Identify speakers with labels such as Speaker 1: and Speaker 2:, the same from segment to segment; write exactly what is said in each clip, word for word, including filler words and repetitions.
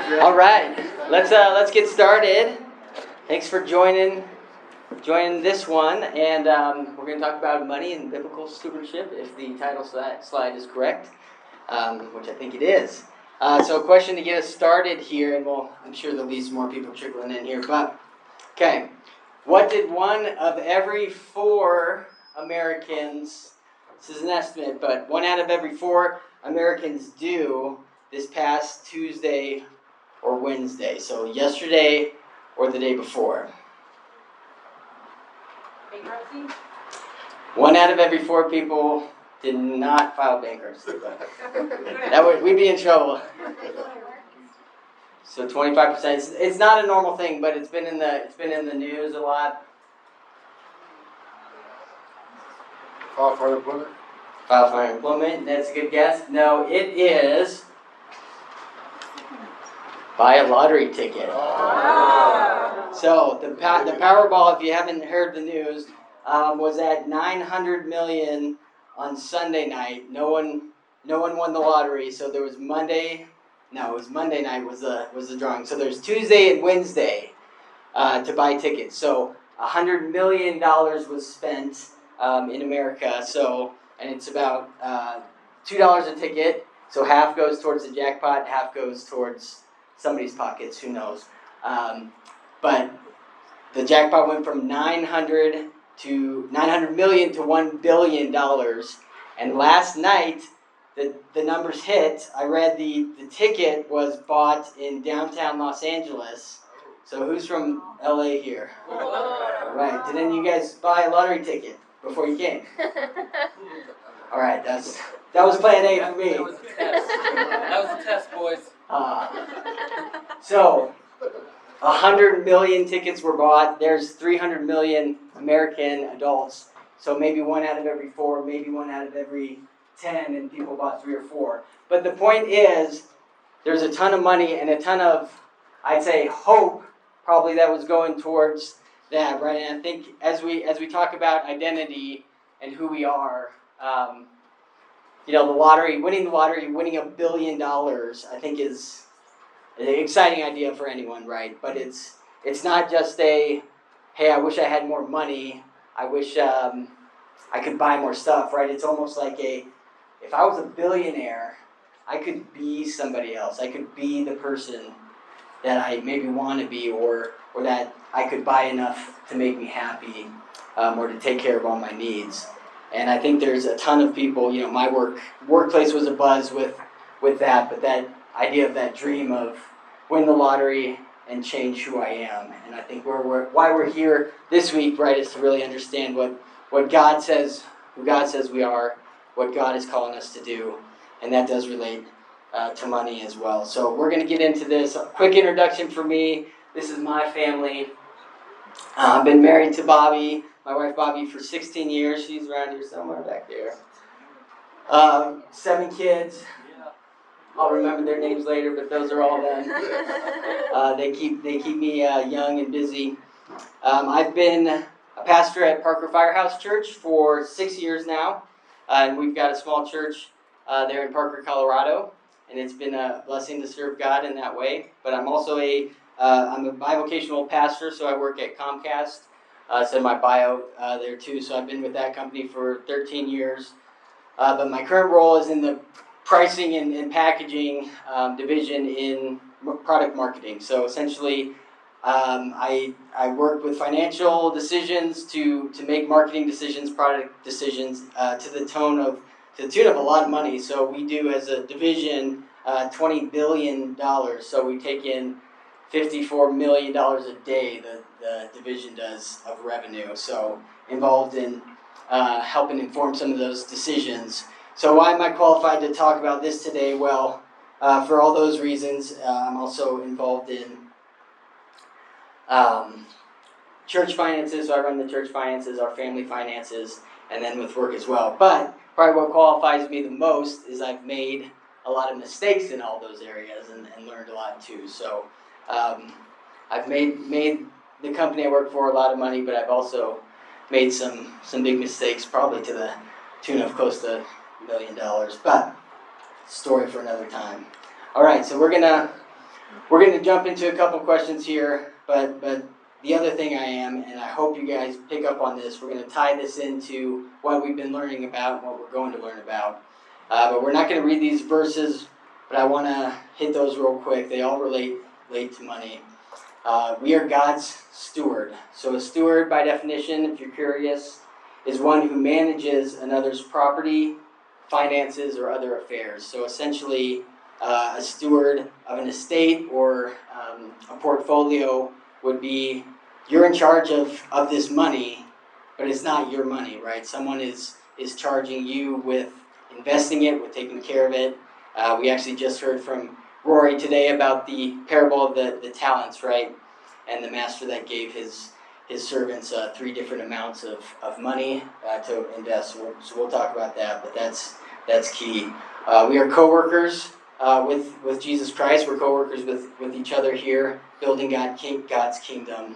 Speaker 1: All right, let's uh, let's get started. Thanks for joining joining this one, and um, we're going to talk about money and biblical stewardship, if the title slide, slide is correct, um, which I think it is. Uh, so, a question to get us started here, and we'll, I'm sure there'll be some more people trickling in here. But okay, what did one of every four Americans? This is an estimate, but one out of every four Americans do this past Tuesday or Wednesday. So yesterday or the day before.
Speaker 2: Bankruptcy?
Speaker 1: One out of every four people did not file bankruptcy. But that would we'd be in trouble. So twenty-five percent. It's, it's not a normal thing, but it's been in the it's been in the news a lot.
Speaker 3: File for unemployment?
Speaker 1: File for unemployment. That's a good guess. No, it is buy a lottery ticket.
Speaker 2: Oh.
Speaker 1: So the the Powerball, if you haven't heard the news, um, was at nine hundred million on Sunday night. No one no one won the lottery. So there was Monday. No, it was Monday night was the was the drawing. So there's Tuesday and Wednesday uh, to buy tickets. So a hundred million dollars was spent um, in America. So and it's about uh, two dollars a ticket. So half goes towards the jackpot, half goes towards somebody's pockets. Who knows? Um, but the jackpot went from nine hundred to nine hundred million to one billion dollars. And last night, the the numbers hit. I read the the ticket was bought in downtown Los Angeles. So who's from L A here? All right. Did any of you guys buy a lottery ticket before you came? All right. That's that was plan A for me.
Speaker 4: That was a test. That was a test, boys.
Speaker 1: Uh, so. one hundred million tickets were bought. There's three hundred million American adults. So maybe one out of every four, maybe one out of every ten, and people bought three or four. But the point is, there's a ton of money and a ton of, I'd say, hope, probably that was going towards that, right? And I think as we as we talk about identity and who we are, um, you know, the lottery, winning the lottery, winning a billion dollars, I think is an exciting idea for anyone, right? But it's it's not just a, hey, I wish I had more money. I wish um, I could buy more stuff, right? It's almost like a, if I was a billionaire, I could be somebody else. I could be the person that I maybe want to be, or or that I could buy enough to make me happy, um, or to take care of all my needs. And I think there's a ton of people. You know, my work workplace was a buzz with with that, but that idea of that dream of win the lottery and change who I am. And I think we're, we're, why we're here this week, right, is to really understand what, what God says, who God says we are, what God is calling us to do. And that does relate uh, to money as well. So we're going to get into this. A quick introduction for me. This is my family. Uh, I've been married to Bobby, my wife Bobby, for sixteen years. She's around here somewhere back there. Um, seven kids. I'll remember their names later, but those are all them. Uh, they keep they keep me uh, young and busy. Um, I've been a pastor at Parker Firehouse Church for six years now, uh, and we've got a small church uh, there in Parker, Colorado, and it's been a blessing to serve God in that way. But I'm also a uh, I'm a bivocational pastor, so I work at Comcast. Uh, so my bio uh, there too. So I've been with that company for thirteen years. Uh, but my current role is in the pricing and, and packaging um, division in product marketing. So essentially, um, I I work with financial decisions to to make marketing decisions, product decisions uh, to the tone of to the tune of a lot of money. So we do as a division uh, twenty billion dollars. So we take in fifty-four million dollars a day. The the division does of revenue. So involved in uh, helping inform some of those decisions. So why am I qualified to talk about this today? Well, uh, for all those reasons, uh, I'm also involved in um, church finances. So I run the church finances, our family finances, and then with work as well. But probably what qualifies me the most is I've made a lot of mistakes in all those areas and, and learned a lot too. So um, I've made made the company I work for a lot of money, but I've also made some some big mistakes, probably to the tune of close to million dollars, but story for another time. All right, so we're gonna we're going to jump into a couple questions here, but but the other thing I am, and I hope you guys pick up on this, we're going to tie this into what we've been learning about and what we're going to learn about. Uh, but we're not going to read these verses, but I want to hit those real quick. They all relate, relate to money. Uh, we are God's steward. So a steward, by definition, if you're curious, is one who manages another's property, finances, or other affairs. So essentially, uh, a steward of an estate or um, a portfolio would be, you're in charge of, of this money, but it's not your money, right? Someone is, is charging you with investing it, with taking care of it. Uh, we actually just heard from Rory today about the parable of the, the talents, right? And the master that gave his his servants uh, three different amounts of, of money uh, to invest. So we'll, so we'll talk about that, but that's that's key. Uh, we are co-workers uh, with, with Jesus Christ. We're co-workers with, with each other here, building God, king, God's kingdom.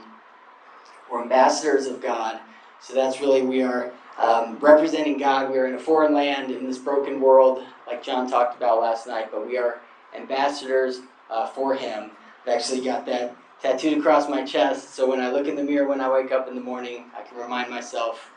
Speaker 1: We're ambassadors of God. So that's really, we are um, representing God. We're in a foreign land in this broken world, like John talked about last night, but we are ambassadors uh, for Him. I've actually got that tattooed across my chest, so when I look in the mirror when I wake up in the morning, I can remind myself,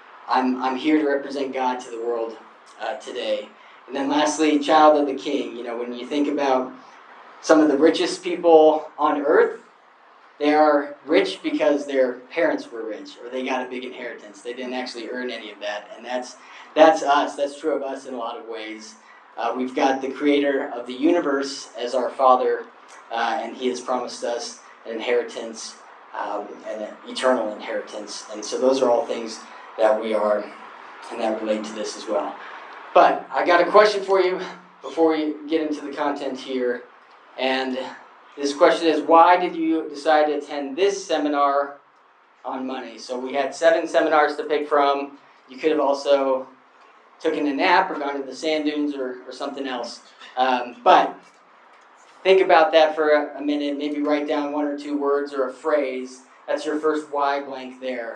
Speaker 1: I'm I'm here to represent God to the world uh, today. And then lastly, child of the King. You know, when you think about some of the richest people on earth, they are rich because their parents were rich, or they got a big inheritance. They didn't actually earn any of that, and that's that's us. That's true of us in a lot of ways. Uh, we've got the Creator of the universe as our Father, uh, and He has promised us an inheritance, um, and an eternal inheritance. And so those are all things that we are, and that relate to this as well. But I got a question for you before we get into the content here. And this question is, why did you decide to attend this seminar on money? So we had seven seminars to pick from. You could have also taken a nap or gone to the sand dunes or, or something else. Um, but think about that for a, a minute. Maybe write down one or two words or a phrase. That's your first why blank there.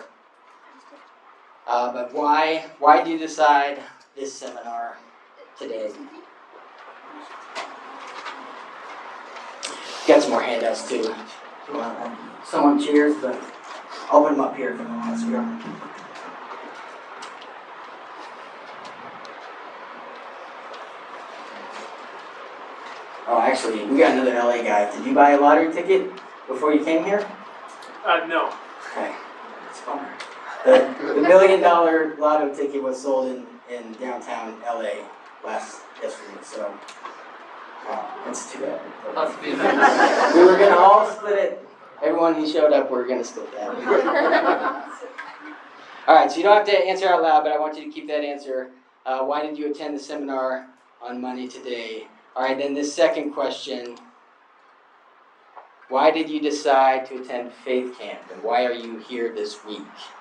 Speaker 1: Uh, but why? Why did you decide this seminar today? Got some more handouts too. Well, someone cheers, but I'll put them up here for the last go. Oh, actually, we got another L A guy. Did you buy a lottery ticket before you came here?
Speaker 5: Uh, no.
Speaker 1: Okay, that's fun. The, the million dollar lotto ticket was sold in, in downtown L A last yesterday, so wow, that's too bad.
Speaker 4: Must be.
Speaker 1: We were gonna all split it. Everyone who showed up, we we're gonna split that. All right, so you don't have to answer out loud, but I want you to keep that answer. Uh, why did you attend the seminar on money today? All right, then this second question. Why did you decide to attend Faith Camp, and why are you here this week?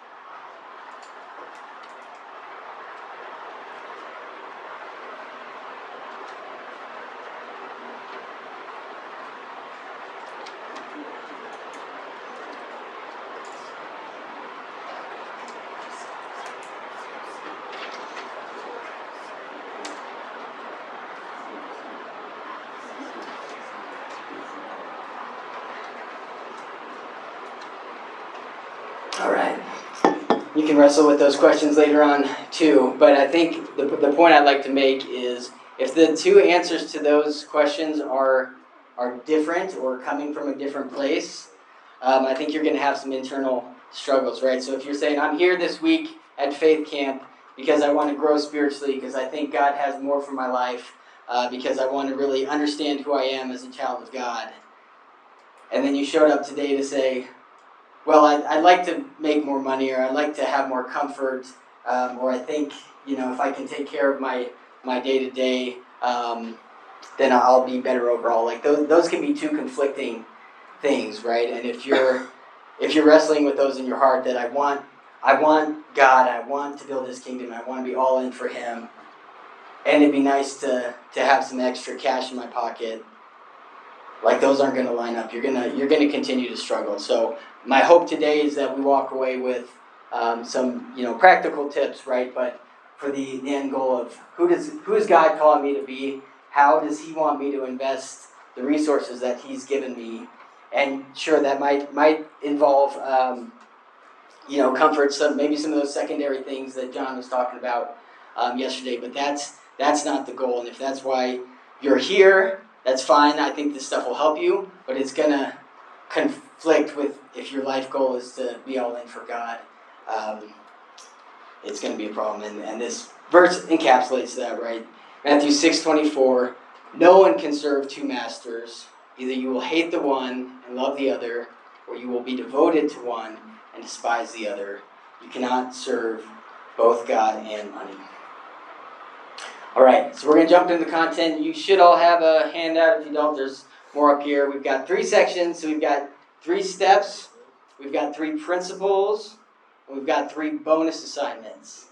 Speaker 1: All right. You can wrestle with those questions later on too, but I think the the point I'd like to make is if the two answers to those questions are are different or coming from a different place, um, I think you're going to have some internal struggles, right? So if you're saying, I'm here this week at Faith Camp because I want to grow spiritually, because I think God has more for my life, uh, because I want to really understand who I am as a child of God, and then you showed up today to say, well, I'd, I'd like to make more money, or I'd like to have more comfort, um, or I think, you know, if I can take care of my, my day-to-day, um, then I'll be better overall. Like, those those can be two conflicting things, right? And if you're if you're wrestling with those in your heart, that I want I want God, I want to build His kingdom, I want to be all in for Him, and it'd be nice to, to have some extra cash in my pocket, like those aren't going to line up. You're gonna you're gonna continue to struggle. So my hope today is that we walk away with um, some you know practical tips, right? But for the end goal of who does who is God calling me to be? How does He want me to invest the resources that He's given me. And sure, that might might involve, um, you know, comfort, some maybe some of those secondary things that John was talking about um, yesterday. But that's that's not the goal. And if that's why you're here, that's fine. I think this stuff will help you, but it's gonna conflict with if your life goal is to be all in for God. Um, it's gonna be a problem. And, and this verse encapsulates that, right? Matthew six twenty-four. No one can serve two masters. Either you will hate the one and love the other, or you will be devoted to one and despise the other. You cannot serve both God and money. All right, so we're going to jump into the content. You should all have a handout. If you don't, there's more up here. We've got three sections. So we've got three steps. We've got three principles. And we've got three bonus assignments.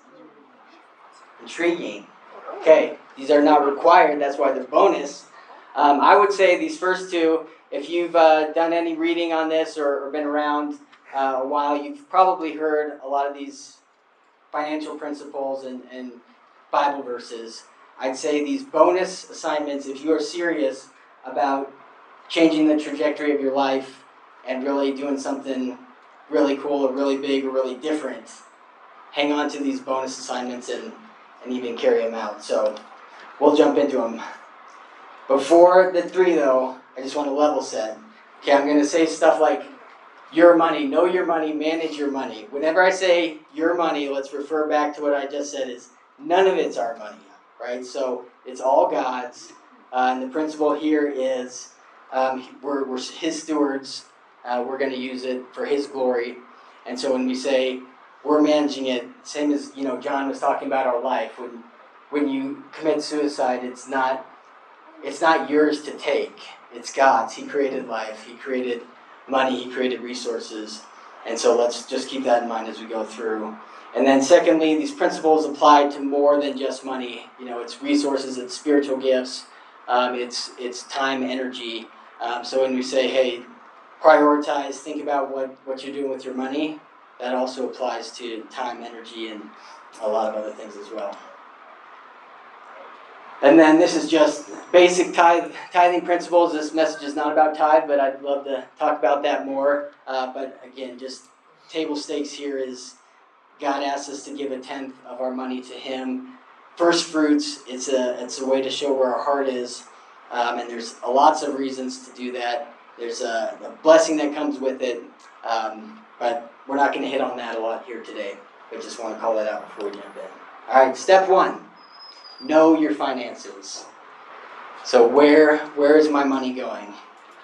Speaker 1: Intriguing. Okay, these are not required. That's why they're bonus. Um, I would say these first two, if you've uh, done any reading on this or, or been around uh, a while, you've probably heard a lot of these financial principles and, and Bible verses. I'd say these bonus assignments, if you are serious about changing the trajectory of your life and really doing something really cool or really big or really different, hang on to these bonus assignments and, and even carry them out. So we'll jump into them. Before the three, though, I just want to level set. Okay, I'm going to say stuff like your money, know your money, manage your money. Whenever I say your money, let's refer back to what I just said is none of it's our money, right? So it's all God's. Uh, and the principle here is um, we're, we're His stewards. Uh, we're going to use it for His glory. And so when we say we're managing it, same as, you know, John was talking about our life. When, when you commit suicide, it's not... It's not yours to take. It's God's. He created life. He created money. He created resources. And so let's just keep that in mind as we go through. And then secondly, these principles apply to more than just money. You know, it's resources, it's spiritual gifts, um, it's it's time, energy. Um, so when we say, hey, prioritize, think about what, what you're doing with your money, that also applies to time, energy, and a lot of other things as well. And then this is just basic tithe, tithing principles. This message is not about tithe, but I'd love to talk about that more. Uh, but again, just table stakes here is God asks us to give a tenth of our money to Him. First fruits, it's a it's a way to show where our heart is. Um, and there's lots of reasons to do that. There's a, a blessing that comes with it. Um, but we're not going to hit on that a lot here today. I just want to call that out before we jump in. All right, step one. Know your finances. So where where is my money going?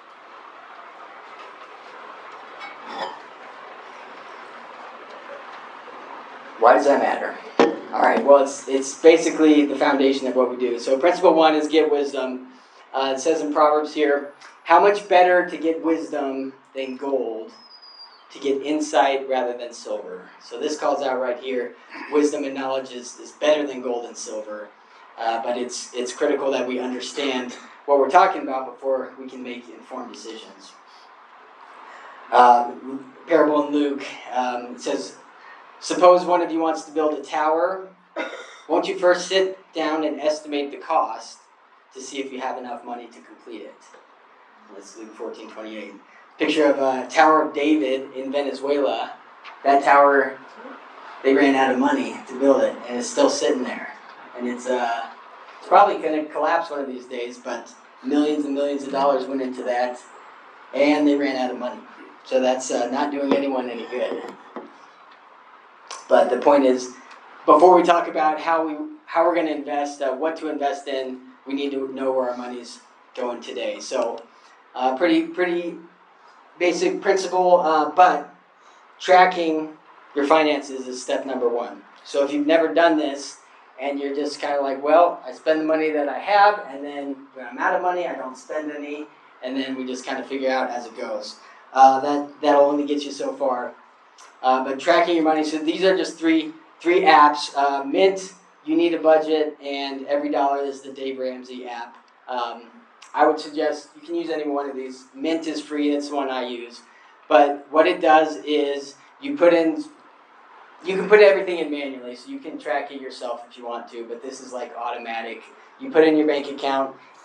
Speaker 1: Why does that matter? All right, well, it's it's basically the foundation of what we do. So principle one is get wisdom. Uh, it says in Proverbs here, how much better to get wisdom than gold, to get insight rather than silver. So this calls out right here, wisdom and knowledge is, is better than gold and silver. Uh, but it's it's critical that we understand what we're talking about before we can make informed decisions. Uh, parable in Luke, um, it says, suppose one of you wants to build a tower. Won't you first sit down and estimate the cost to see if you have enough money to complete it? That's Luke fourteen twenty-eight. Picture of a Tower of David in Venezuela. That tower, they ran out of money to build it, and it's still sitting there. And it's uh, it's probably going to collapse one of these days, but millions and millions of dollars went into that, and they ran out of money. So that's uh, not doing anyone any good. But the point is, before we talk about how we how we're going to invest, uh, what to invest in, we need to know where our money's going today. So, uh, pretty pretty basic principle, uh, but tracking your finances is step number one. So if you've never done this, and you're just kind of like, well, I spend the money that I have, and then when I'm out of money, I don't spend any, and then we just kind of figure out as it goes. Uh, that, that'll only get you so far. Uh, but tracking your money, so these are just three three apps. Uh, Mint, You Need a Budget, and Every Dollar is the Dave Ramsey app. Um, I would suggest you can use any one of these. Mint is free, it's the one I use. But what it does is you put in, you can put everything in manually, so you can track it yourself if you want to, but this is like automatic. You put in your bank account,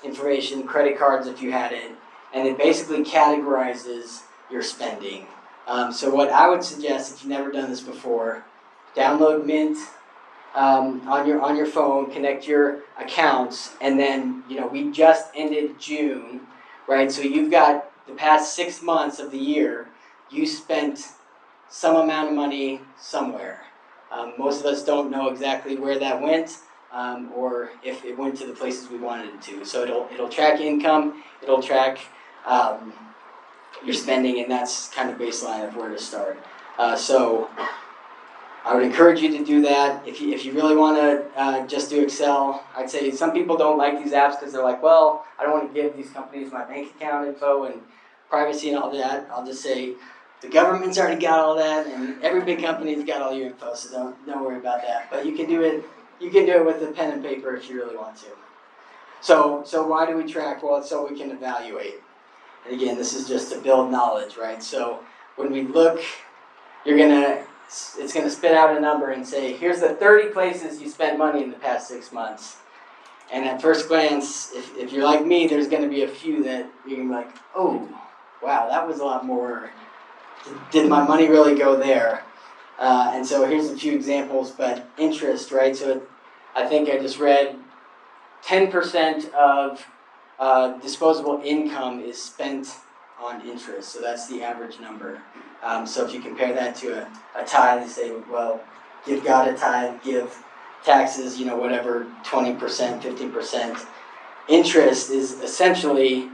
Speaker 1: information, credit cards if you had it, and it basically categorizes your spending. Um, so what I would suggest, if you've never done this before, download Mint um, on your on your phone, connect your accounts, and then, you know, we just ended June, right? So you've got the past six months of the year, you spent some amount of money somewhere. Um, most of us don't know exactly where that went, um, or if it went to the places we wanted it to. So it'll it'll track income, it'll track um, your spending, and that's kind of baseline of where to start. Uh, so I would encourage you to do that. If you if you really want to uh, just do Excel, I'd say some people don't like these apps because they're like, well, I don't want to give these companies my bank account info and privacy and all that. I'll just say the government's already got all that, and every big company's got all your info, so don't don't worry about that. But you can do it you can do it with a pen and paper if you really want to. So so why do we track? Well, it's so we can evaluate. And again, this is just to build knowledge, right? So when we look, you're gonna it's gonna spit out a number and say, here's the thirty places you spent money in the past six months. And at first glance, if, if you're like me, there's gonna be a few that you're gonna be like, oh, wow, that was a lot more. Did my money really go there? Uh, and so here's a few examples, but interest, right? So it, I think I just read ten percent of uh, disposable income is spent on interest. So that's the average number. Um, so if you compare that to a, a tithe and say, well, give God a tithe, give taxes, you know, whatever, twenty percent, fifteen percent. Interest is essentially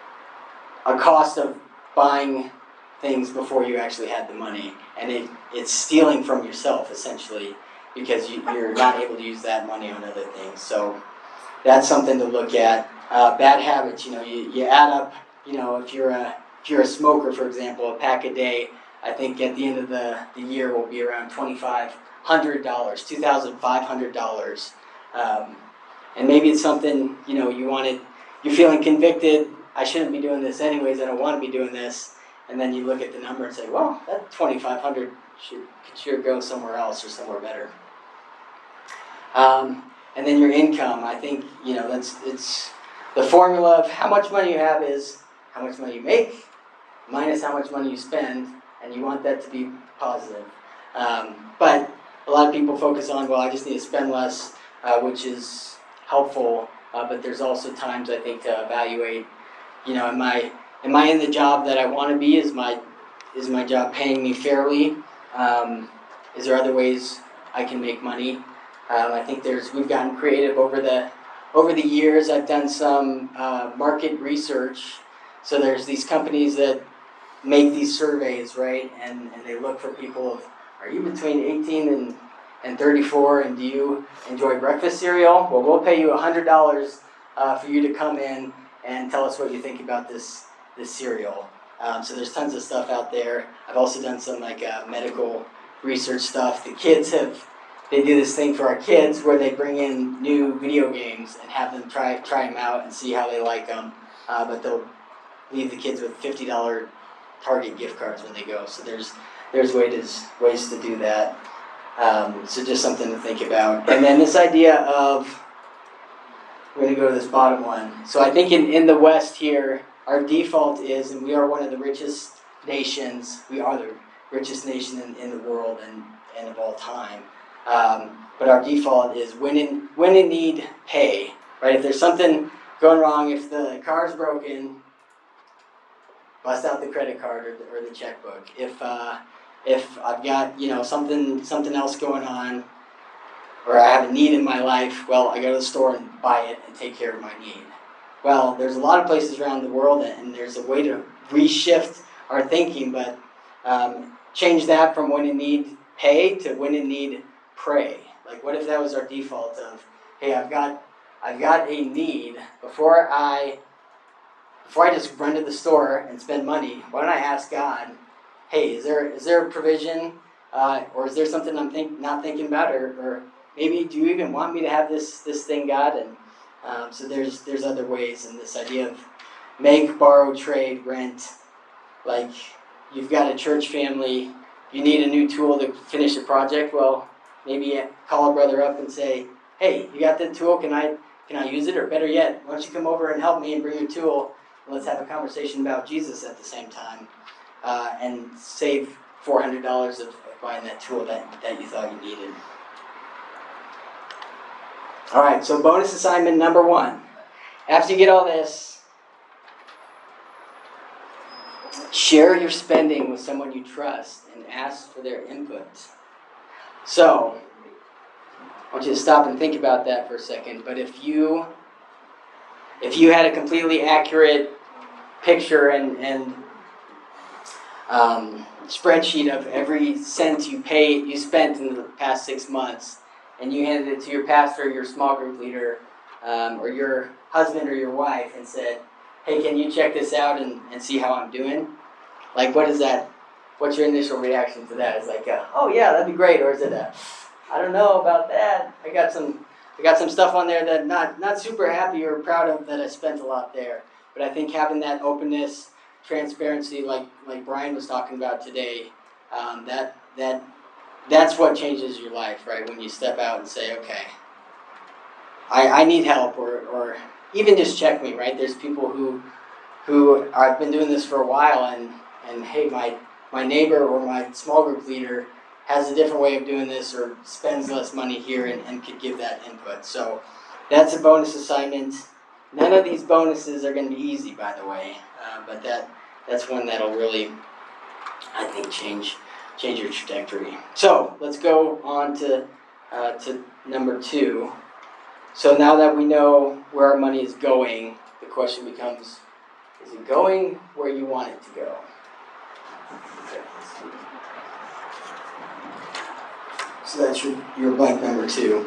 Speaker 1: a cost of buying things before you actually had the money, and it, it's stealing from yourself essentially, because you, you're not able to use that money on other things. So that's something to look at. Uh, bad habits, you know, you, you add up, you know, if you're a if you're a smoker, for example, a pack a day, I think at the end of the, the year will be around twenty-five hundred dollars, two thousand five hundred dollars. Um, and maybe it's something, you know, you wanted, you're feeling convicted, I shouldn't be doing this anyways, I don't want to be doing this. And then you look at the number and say, well, that twenty-five hundred dollars should, could sure go somewhere else or somewhere better. Um, and then your income, I think, you know, that's it's the formula of how much money you have is how much money you make minus how much money you spend, and you want that to be positive. Um, but a lot of people focus on, well, I just need to spend less, uh, which is helpful, uh, but there's also times, I think, to evaluate, you know, am I am I in the job that I want to be? Is my is my job paying me fairly? Um, is there other ways I can make money? Um, I think there's we've gotten creative over the over the years. I've done some uh, market research. So there's these companies that make these surveys, right? And, and they look for people of, are you between eighteen and, and thirty-four, and do you enjoy breakfast cereal? Well, we'll pay you one hundred dollars uh, for you to come in and tell us what you think about this this cereal. Um, so there's tons of stuff out there. I've also done some like uh, medical research stuff. The kids have, they do this thing for our kids where they bring in new video games and have them try try them out and see how they like them. Uh, but they'll leave the kids with fifty dollars Target gift cards when they go. So there's there's ways ways to do that. Um, so just something to think about. And then this idea of, we're going to go to this bottom one. So I think in, in the West here, our default is, and we are one of the richest nations, we are the richest nation in, in the world and, and of all time. Um, but our default is when in, when in need, pay. Right? If there's something going wrong, if the car's broken, bust out the credit card or the, or the checkbook. If uh, if I've got, you know, something something else going on, or I have a need in my life, well, I go to the store and buy it and take care of my need. Well, there's a lot of places around the world, and there's a way to reshift our thinking, but um, change that from when in need, pay, to when in need, pray. Like, what if that was our default of, hey, I've got I've got a need, before I Before I just run to the store and spend money, why don't I ask God, hey, is there is there a provision, uh, or is there something I'm think, not thinking about, or, or maybe do you even want me to have this this thing, God? And um, so there's there's other ways, and this idea of make, borrow, trade, rent. Like, you've got a church family, you need a new tool to finish a project. Well, maybe call a brother up and say, hey, you got the tool? Can I can I use it? Or better yet, why don't you come over and help me and bring your tool, and let's have a conversation about Jesus at the same time, uh, and save four hundred dollars of, of buying that tool that, that you thought you needed. All right, so bonus assignment number one. After you get all this, share your spending with someone you trust and ask for their input. So, I want you to stop and think about that for a second. But if you, if you had a completely accurate picture and and um, spreadsheet of every cent you paid, you spent in the past six months, and you handed it to your pastor, your small group leader, um, or your husband or your wife, and said, "Hey, can you check this out and, and see how I'm doing?" Like, what is that? What's your initial reaction to that? Is like, a, "Oh yeah, that'd be great," or is it a, "I don't know about that. I got some, I got some stuff on there that not not super happy or proud of that I spent a lot there." But I think having that openness, transparency, like like Brian was talking about today, um, that that that's what changes your life, right? When you step out and say, "Okay, I, I need help," or or even just check me, right? There's people who who I've been doing this for a while, and and hey, my my neighbor or my small group leader has a different way of doing this or spends less money here and, and could give that input. So that's a bonus assignment. None of these bonuses are going to be easy, by the way, uh, but that that's one that'll really, I think, change change your trajectory. So let's go on to uh, to number two. So now that we know where our money is going, the question becomes, is it going where you want it to go? Okay, let's see. So that's your, your blank number two,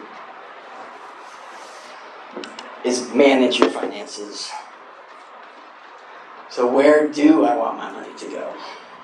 Speaker 1: is manage your finances. So where do I want my money to go?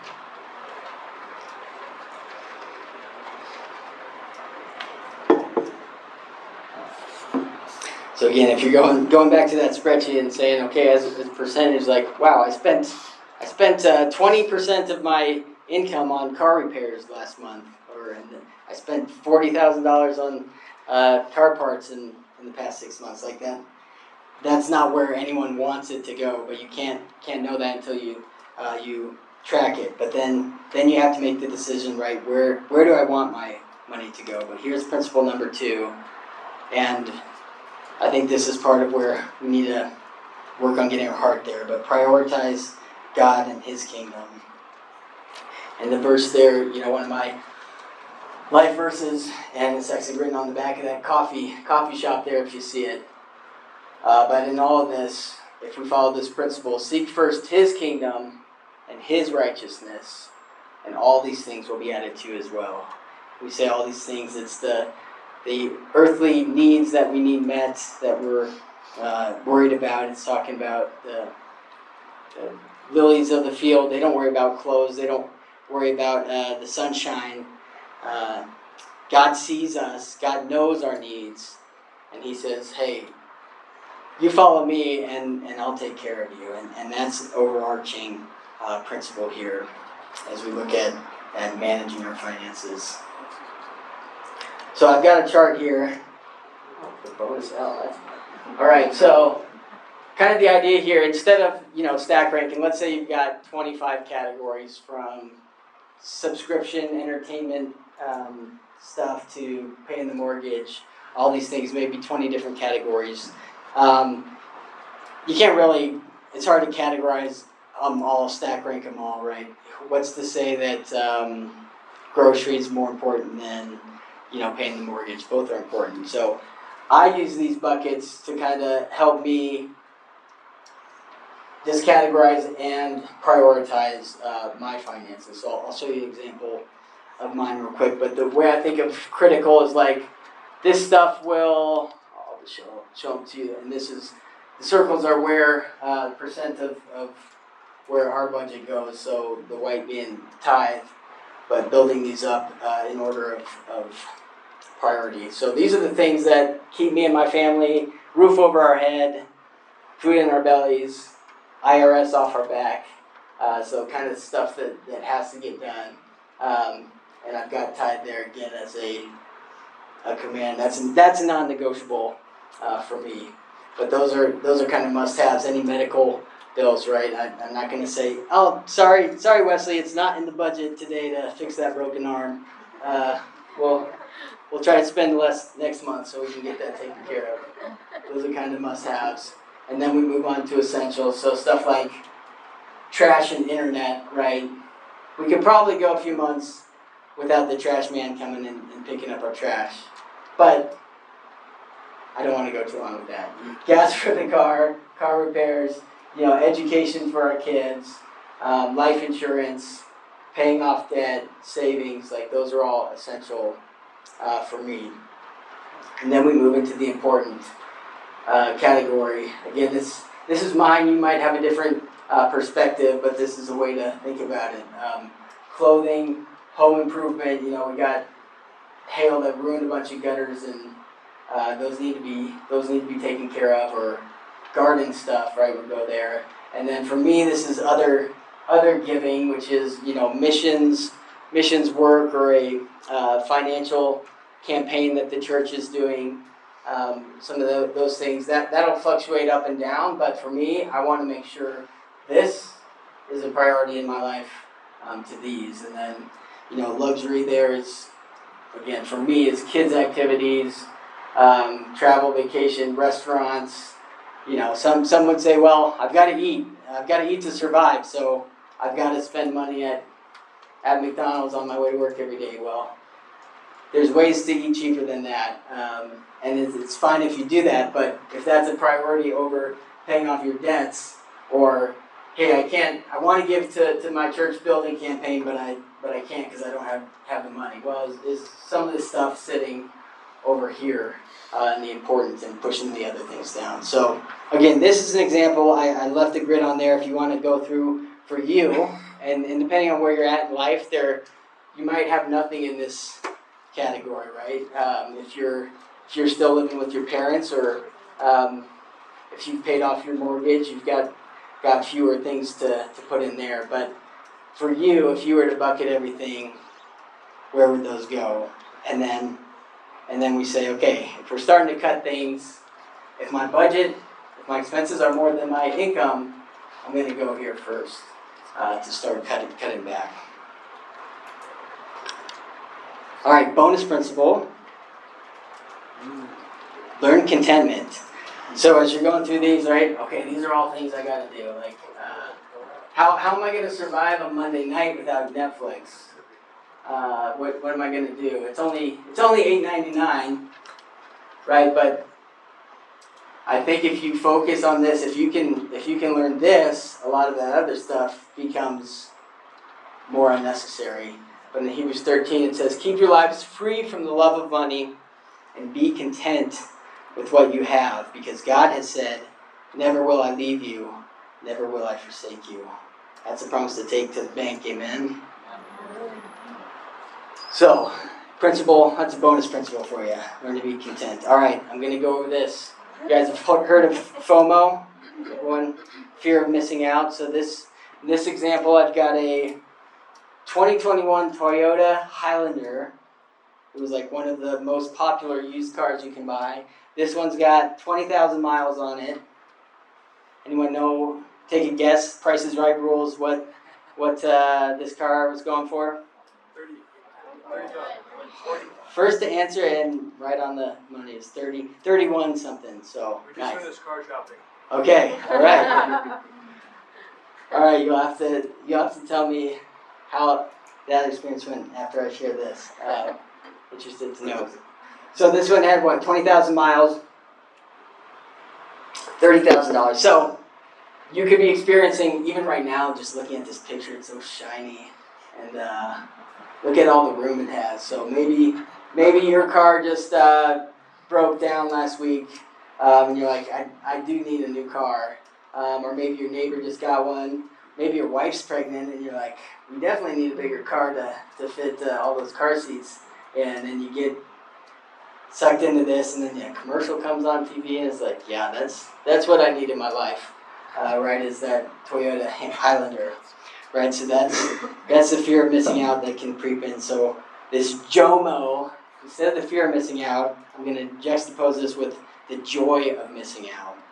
Speaker 1: So again, if you're going going back to that spreadsheet and saying, okay, as a percentage, like, wow, I spent I spent uh, twenty percent of my income on car repairs last month, or I spent forty thousand dollars on uh, car parts in, in the past six months, like that. That's not where anyone wants it to go, but you can't can't know that until you uh, you track it. But then then you have to make the decision, right? Where where do I want my money to go? But here's principle number two, and I think this is part of where we need to work on getting our heart there. But prioritize God and His kingdom. And the verse there, you know, one of my life verses, and it's actually written on the back of that coffee coffee shop there if you see it. Uh, but in all of this, if we follow this principle, seek first His kingdom and His righteousness, and all these things will be added to you as well. We say all these things, it's the the earthly needs that we need met, that we're uh, worried about. It's talking about the, the lilies of the field. They don't worry about clothes. They don't worry about uh, the sunshine. Uh, God sees us. God knows our needs. And He says, hey, you follow me and, and I'll take care of you. And, and that's overarching uh, principle here as we look at, at managing our finances. So I've got a chart here. Oh, the bonus L. All right, so kind of the idea here, instead of, you know, stack ranking, let's say you've got twenty-five categories from subscription, entertainment um, stuff to paying the mortgage, all these things, maybe twenty different categories. Um, you can't really, it's hard to categorize them all, stack rank them all, right? What's to say that um, groceries more important than, you know, paying the mortgage? Both are important. So I use these buckets to kind of help me just categorize and prioritize uh, my finances. So I'll, I'll show you an example of mine real quick. But the way I think of critical is like, this stuff will, I'll just show, show them to you. And this is, the circles are where uh, the percent of, of where our budget goes. So the white being tithe, but building these up uh, in order of, of priority. So these are the things that keep me and my family, roof over our head, food in our bellies, I R S off our back. Uh, so kind of stuff that, that has to get done. Um, and I've got tithe there again as a a command. That's that's a non-negotiable uh, for me. but those are those are kind of must-haves. Any medical bills, right? I, I'm not going to say, oh, sorry, sorry, Wesley, it's not in the budget today to fix that broken arm. Uh, we'll we'll try to spend less next month so we can get that taken care of. Those are kind of must-haves, and then we move on to essentials. So stuff like trash and internet, right? We could probably go a few months without the trash man coming in and picking up our trash, but I don't want to go too long with that. Gas for the car, car repairs, you know, education for our kids, um, life insurance, paying off debt, savings, like those are all essential uh, for me. And then we move into the important uh, category. Again, this this is mine. You might have a different uh, perspective, but this is a way to think about it. Um, clothing, home improvement. You know, we got hail that ruined a bunch of gutters, and uh, those need to be those need to be taken care of. Or garden stuff, right? We go there. And then for me, this is other other giving, which is, you know, missions, missions work, or a uh, financial campaign that the church is doing. Um, some of the, those things that that'll fluctuate up and down. But for me, I want to make sure this is a priority in my life um, to these. And then, you know, luxury there is, again, for me, it's kids' activities, um, travel, vacation, restaurants. You know, some some would say, well, I've got to eat. I've got to eat to survive, so I've got to spend money at at McDonald's on my way to work every day. Well, there's ways to eat cheaper than that, um, and it's, it's fine if you do that. But if that's a priority over paying off your debts, or hey, I can't, I want to give to, to my church building campaign, but I but I can't because I don't have, have the money. Well, is, is some of this stuff sitting over here? Uh, and the importance and pushing the other things down. So again, this is an example. I, I left the grid on there if you want to go through for you. And, and depending on where you're at in life, there you might have nothing in this category, right? Um, if you're if you're still living with your parents, or um, if you've paid off your mortgage, you've got got fewer things to, to put in there. But for you, if you were to bucket everything, where would those go? And then And then we say, okay, if we're starting to cut things, if my budget, if my expenses are more than my income, I'm going to go here first uh, to start cutting, cutting back. All right, bonus principle. Learn contentment. So as you're going through these, right, okay, these are all things I got to do. Like, uh, how, how am I going to survive a Monday night without Netflix? Uh, what what am I going to do? It's only it's only eight ninety-nine, right? But I think if you focus on this, if you can if you can learn this, a lot of that other stuff becomes more unnecessary. But in Hebrews thirteen it says, "Keep your lives free from the love of money, and be content with what you have, because God has said, 'Never will I leave you, never will I forsake you.'" That's a promise to take to the bank. Amen. So, principle, that's a bonus principle for you. Learn to be content. All right, I'm going to go over this. You guys have heard of FOMO? Everyone, fear of missing out. So this, in this example, I've got a twenty twenty-one Toyota Highlander. It was like one of the most popular used cars you can buy. This one's got twenty thousand miles on it. Anyone know, take a guess, Price is Right rules, what, what uh, this car was going for? First to answer, and right on the money, is thirty, thirty-one something. So
Speaker 5: We just
Speaker 1: nice.
Speaker 5: finished car shopping.
Speaker 1: Okay, all right, all right. You'll have to you'll have to tell me how that experience went after I share this. Uh, interested to know. So this one had what, twenty thousand miles, thirty thousand dollars. So you could be experiencing, even right now, just looking at this picture. It's so shiny, and uh, look at all the room it has. So maybe. Maybe your car just uh, broke down last week, um, and you're like, I, I do need a new car. Um, or maybe your neighbor just got one. Maybe your wife's pregnant, and you're like, we definitely need a bigger car to, to fit uh, all those car seats. And then you get sucked into this, and then yeah, a commercial comes on T V, and it's like, yeah, that's that's what I need in my life, uh, right, is that Toyota Highlander. Right, so that's, that's the fear of missing out that can creep in. So this JOMO, instead of the fear of missing out, I'm going to juxtapose this with the joy of missing out.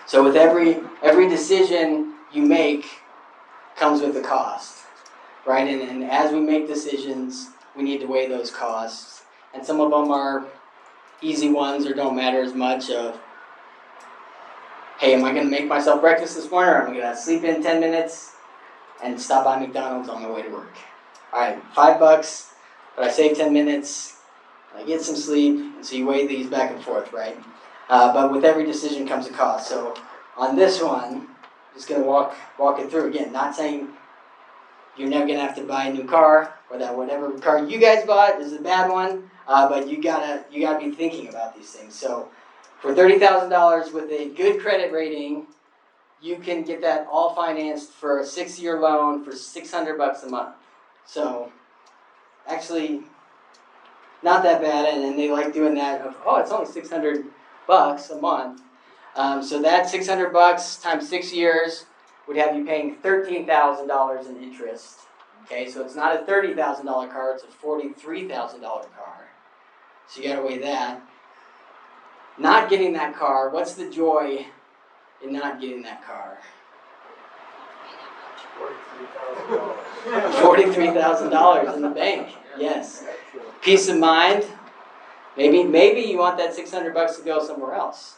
Speaker 1: So with every every decision you make comes with a cost, right? And, and as we make decisions, we need to weigh those costs. And some of them are easy ones or don't matter as much of, hey, am I going to make myself breakfast this morning, or am I going to sleep in ten minutes and stop by McDonald's on my way to work? All right, five bucks, but I save ten minutes, I get some sleep, and so you weigh these back and forth, right? Uh, but with every decision comes a cost. So on this one, I'm just going to walk walk it through again. Not saying you're never going to have to buy a new car, or that whatever car you guys bought is a bad one, uh, but you gotta you gotta be thinking about these things. So for thirty thousand dollars with a good credit rating, you can get that all financed for a six-year loan for six hundred bucks a month. So actually, not that bad, and, and they like doing that of, oh, it's only six hundred bucks a month. Um, so that six hundred bucks times six years would have you paying thirteen thousand dollars in interest. Okay, so it's not a thirty thousand dollars car, it's a forty-three thousand dollars car. So you gotta weigh that. Not getting that car, what's the joy in not getting that car? forty-three thousand dollars in the bank, yes. Peace of mind. Maybe maybe you want that six hundred bucks to go somewhere else.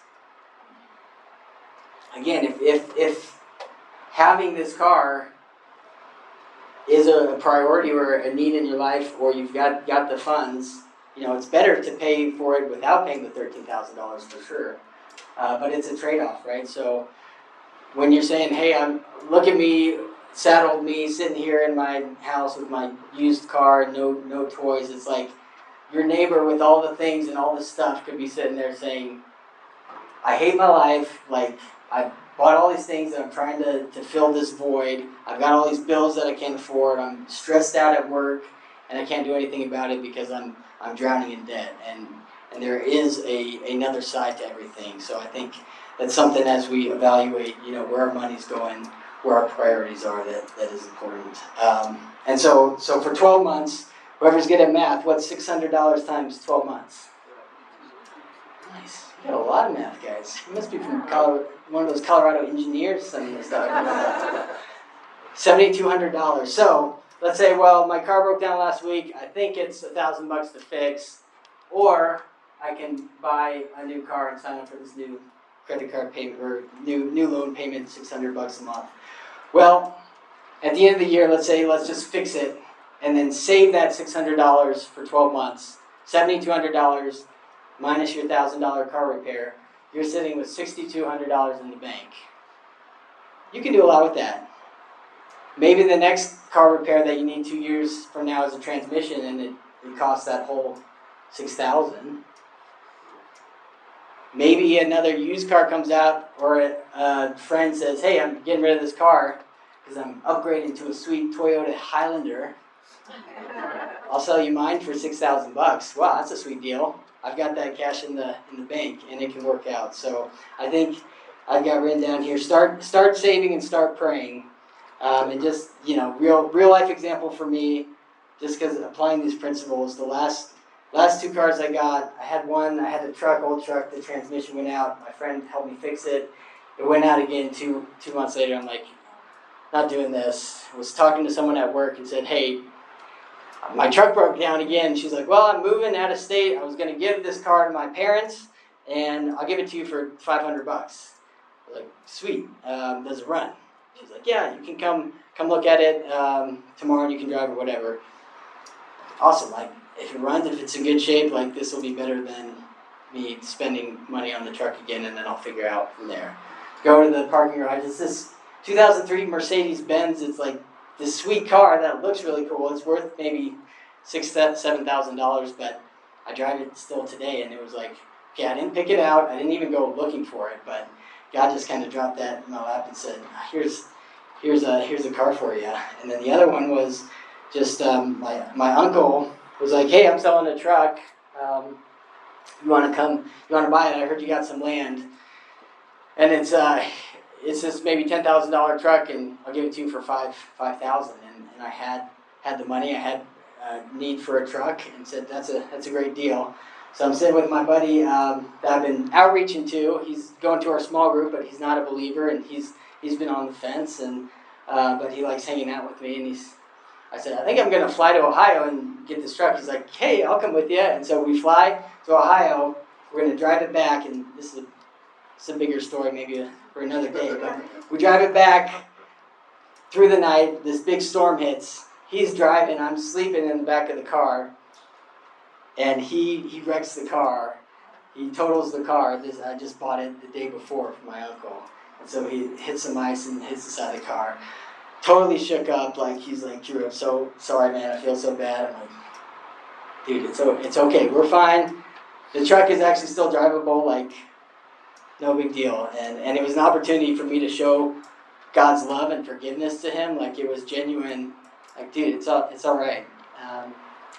Speaker 1: Again, if if if having this car is a priority or a need in your life, or you've got, got the funds, you know, it's better to pay for it without paying the thirteen thousand dollars for sure. Uh, but it's a trade-off, right? So when you're saying, hey, I'm look at me, saddled me, sitting here in my house with my used car, no no toys, it's like your neighbor with all the things and all the stuff could be sitting there saying, I hate my life, like, I've bought all these things and I'm trying to, to fill this void. I've got all these bills that I can't afford. I'm stressed out at work and I can't do anything about it because I'm I'm drowning in debt. And and there is a another side to everything. So I think that's something as we evaluate, you know, where our money's going, where our priorities are, that, that is important. Um, and so so for twelve months, whoever's good at math, what's six hundred dollars times twelve months? Nice. You got a lot of math, guys. You must be from Colorado, one of those Colorado engineers, some of this stuff. seven thousand two hundred dollars. So let's say, well, my car broke down last week. I think it's a thousand bucks to fix, or I can buy a new car and sign up for this new credit card payment or new new loan payment, six hundred bucks a month. Well, at the end of the year, let's say, let's just fix it, and then save that six hundred dollars for twelve months. seven thousand two hundred dollars. Minus your one thousand dollars car repair, you're sitting with six thousand two hundred dollars in the bank. You can do a lot with that. Maybe the next car repair that you need two years from now is a transmission, and it, it costs that whole six thousand dollars. Maybe another used car comes out, or a, a friend says, hey, I'm getting rid of this car because I'm upgrading to a sweet Toyota Highlander. I'll sell you mine for six thousand bucks. Wow, that's a sweet deal. I've got that cash in the in the bank, and it can work out. So I think I've got written down here: start start saving and start praying, um, and just you know, real real life example for me. Just because applying these principles, the last last two cars I got, I had one, I had a truck, old truck. The transmission went out. My friend helped me fix it. It went out again two two months later. I'm like, not doing this. I was talking to someone at work and said, hey, my truck broke down again. She's like, well, I'm moving out of state. I was going to give this car to my parents, and I'll give it to you for five hundred bucks. I was like, sweet. Um, does it run? She's like, yeah, you can come come look at it um, tomorrow, and you can drive or whatever. Awesome. Like, if it runs, if it's in good shape, like, this will be better than me spending money on the truck again, and then I'll figure out from there. Go to the parking garage. It's this two thousand three Mercedes-Benz. It's like this sweet car that looks really cool. It's worth maybe six, seven thousand dollars, but I drive it still today, and it was like, okay, I didn't pick it out. I didn't even go looking for it, but God just kind of dropped that in my lap and said, "Here's, here's a here's a car for you." And then the other one was just um, my my uncle was like, "Hey, I'm selling a truck. Um, you want to come? You want to buy it? I heard you got some land, and it's uh." It's this maybe ten thousand dollar truck, and I'll give it to you for five five thousand. And, and I had had the money, I had a need for a truck, and said that's a that's a great deal. So I'm sitting with my buddy um, that I've been outreaching to. He's going to our small group, but he's not a believer, and he's he's been on the fence, and uh, but he likes hanging out with me. And he's, I said, I think I'm going to fly to Ohio and get this truck. He's like, hey, I'll come with you. And so we fly to Ohio. We're going to drive it back, and this is a, it's a bigger story maybe for another day. But we drive it back through the night. This big storm hits. He's driving. I'm sleeping in the back of the car. And he, he wrecks the car. He totals the car. This I just bought it the day before for my uncle. And so he hits some ice and hits the side of the car. Totally shook up. Like he's like, Drew, I'm so sorry, man. I feel so bad. I'm like, dude, it's it's okay. We're fine. The truck is actually still drivable. Like, no big deal. And and it was an opportunity for me to show God's love and forgiveness to him. Like it was genuine. Like, dude, it's all it's all right. Um,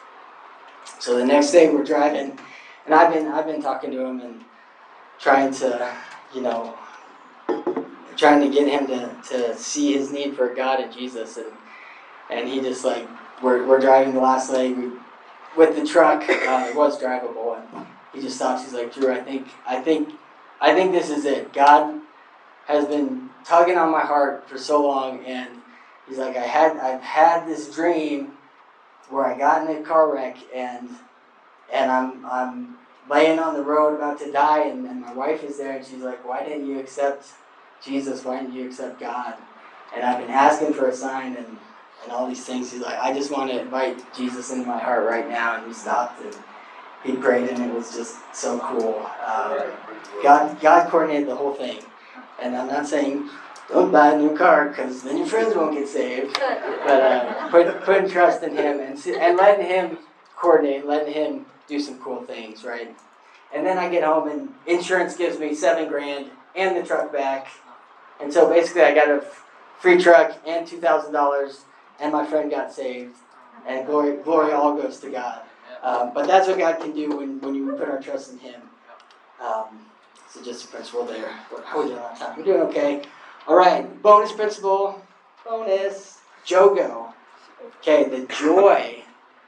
Speaker 1: So the next day we're driving, and I've been I've been talking to him and trying to, you know, trying to get him to, to see his need for God and Jesus, and and he just like we're we're driving the last leg we, with the truck. Uh, it was drivable, and he just stops. He's like, Drew, I think I think I think this is it. God has been tugging on my heart for so long, and he's like, I had I've had this dream where I got in a car wreck and and I'm I'm laying on the road about to die, and, and my wife is there, and she's like, why didn't you accept Jesus? Why didn't you accept God? And I've been asking for a sign and, and all these things. He's like, I just want to invite Jesus into my heart right now. And he stopped and he prayed, and it was just so cool. Um, God God coordinated the whole thing. And I'm not saying don't buy a new car because then your friends won't get saved. But uh, put, putting trust in him and and letting him coordinate, letting him do some cool things, right? And then I get home and insurance gives me seven grand and the truck back. And so basically I got a free truck and two thousand dollars, and my friend got saved. And glory glory all goes to God. Um, but that's what God can do when, when you put our trust in him. Um, so just a principle there. How are we doing on time? We're doing okay. All right, bonus principle. Bonus. Jogo. Okay, the joy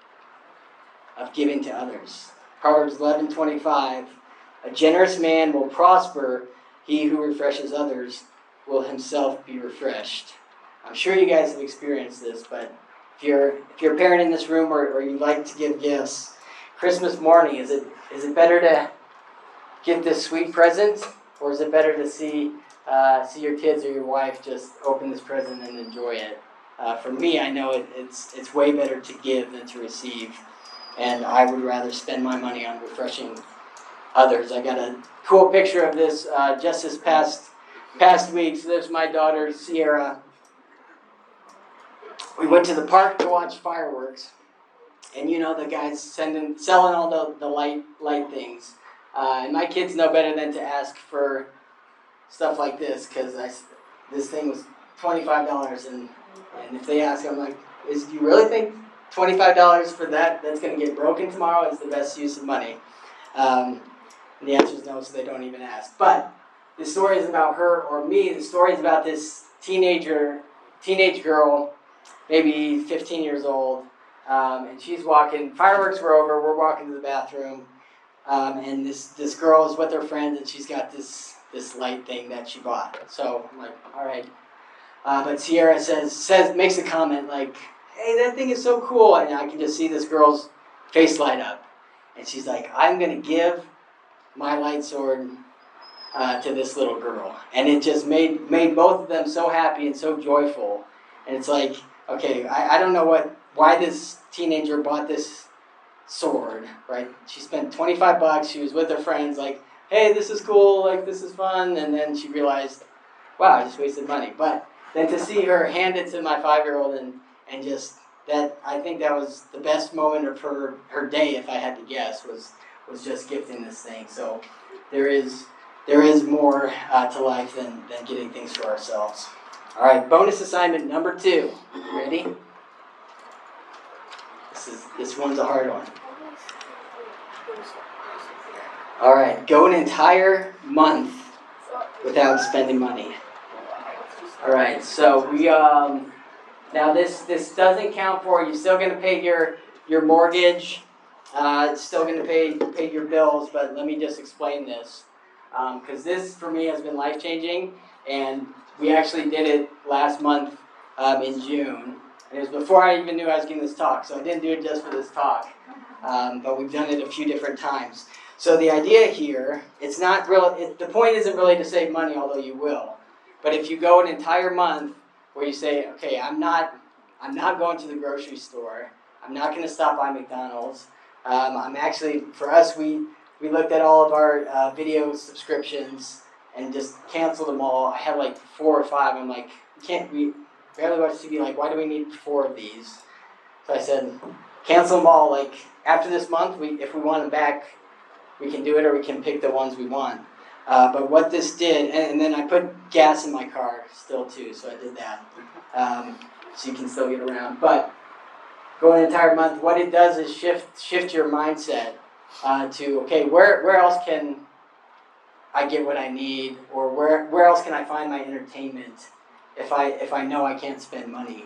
Speaker 1: of giving to others. Proverbs eleven twenty-five. A generous man will prosper. He who refreshes others will himself be refreshed. I'm sure you guys have experienced this, but if you're if you're a parent in this room, or, or you like to give gifts, Christmas morning, is it is it better to get this sweet present, or is it better to see uh, see your kids or your wife just open this present and enjoy it? Uh, for me, I know it, it's it's way better to give than to receive, and I would rather spend my money on refreshing others. I got a cool picture of this uh, just this past past week. So there's my daughter Sierra. We went to the park to watch fireworks, and you know the guys sending selling all the, the light light things. Uh, and my kids know better than to ask for stuff like this, because I this thing was twenty-five dollars, and and if they ask, I'm like, "Is do you really think twenty-five dollars for that that's going to get broken tomorrow is the best use of money?" Um, and the answer is no, so they don't even ask. But the story is about her or me. The story is about this teenager, teenage girl, maybe fifteen years old, um, and she's walking. Fireworks were over. We're walking to the bathroom, um, and this this girl is with her friends, and she's got this this light thing that she bought. So I'm like, all right. Uh, but Sierra says says makes a comment like, "Hey, that thing is so cool," and I can just see this girl's face light up, and she's like, "I'm gonna give my light sword uh, to this little girl," and it just made made both of them so happy and so joyful. And it's like, okay, I, I don't know what why this teenager bought this sword, right? She spent twenty-five bucks. She was with her friends, like, "Hey, this is cool, like this is fun," and then she realized, wow, I just wasted money. But then to see her hand it to my five-year-old and, and just that, I think that was the best moment of her, her day, if I had to guess, was was just gifting this thing. So there is there is more uh, to life than, than getting things for ourselves. All right, bonus assignment number two. Ready? This is this one's a hard one. All right, go an entire month without spending money. All right, so we um now this this doesn't count for, you're still going to pay your your mortgage Uh, it's still going to pay pay your bills, but let me just explain this, because this for me has been life changing, and we actually did it last month um, in June, and it was before I even knew I was giving this talk, so I didn't do it just for this talk, um, but we've done it a few different times. So the idea here, it's not real. It, the point isn't really to save money, although you will, but if you go an entire month where you say, okay, I'm not, I'm not going to the grocery store, I'm not going to stop by McDonald's. Um, I'm actually, for us, we, we looked at all of our uh, video subscriptions and just canceled them all. I had like four or five. I'm like, we can't, we barely watch T V. Like, why do we need four of these? So I said, cancel them all. Like, after this month, we if we want them back, we can do it, or we can pick the ones we want. Uh, but what this did, and, and then I put gas in my car still too, so I did that. Um, so you can still get around. But going an entire month, what it does is shift shift your mindset uh, to, okay, where where else can I get what I need, or where where else can I find my entertainment if I if I know I can't spend money?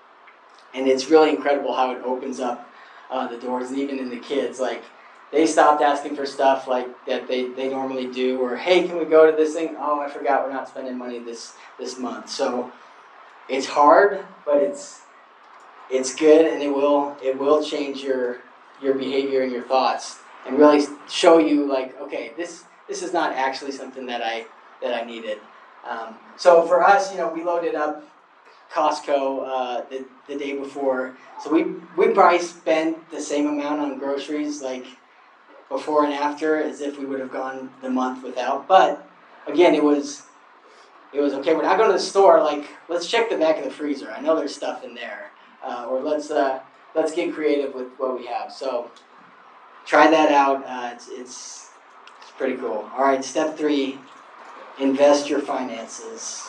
Speaker 1: And it's really incredible how it opens up uh, the doors, and even in the kids, like they stopped asking for stuff like that they, they normally do, or hey, can we go to this thing? Oh, I forgot we're not spending money this this month. So it's hard, but it's It's good, and it will it will change your your behavior and your thoughts, and really show you like, okay, this this is not actually something that I that I needed. Um, so for us, you know, we loaded up Costco uh, the the day before, so we we probably spent the same amount on groceries like before and after as if we would have gone the month without. But again, it was it was okay. We're not going to the store. Like, let's check the back of the freezer. I know there's stuff in there. Uh, or let's uh, let's get creative with what we have. So try that out. Uh, it's, it's it's pretty cool. All right, step three: invest your finances.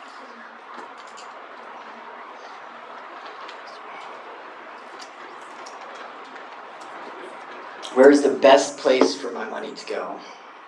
Speaker 1: Where's the best place for my money to go?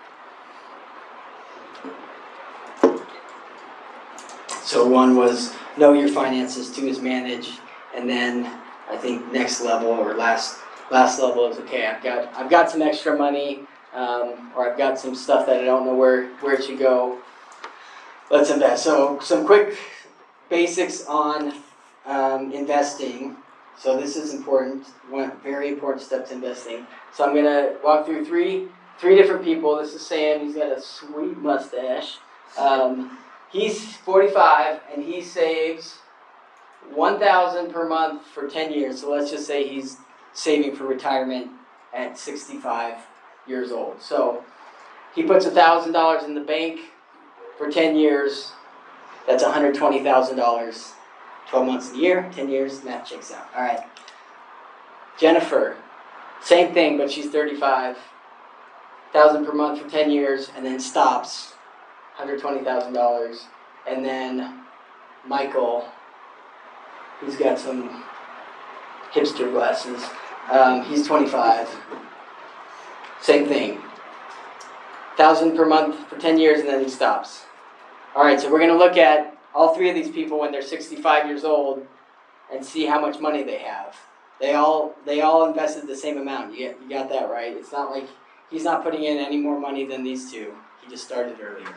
Speaker 1: So one was know your finances. Two is manage. And then I think next level or last last level is, okay, I've got I've got some extra money, um, or I've got some stuff that I don't know where, where it should go. Let's invest. So some quick basics on um, investing. So this is important, one very important step to investing. So I'm gonna walk through three three different people. This is Sam. He's got a sweet mustache. Um, he's forty-five and he saves one thousand dollars per month for ten years. So let's just say he's saving for retirement at sixty-five years old. So he puts one thousand dollars in the bank for ten years. That's one hundred twenty thousand dollars. twelve months a year, ten years, math checks out. All right. Jennifer, same thing, but she's thirty-five. one thousand dollars per month for ten years, and then stops. one hundred twenty thousand dollars. And then Michael, he's got some hipster glasses. Um, he's twenty-five. Same thing. one thousand dollars per month for ten years, and then he stops. All right, so we're going to look at all three of these people when they're sixty-five years old and see how much money they have. They all they all invested the same amount. You, you got that right. It's not like he's not putting in any more money than these two. He just started earlier.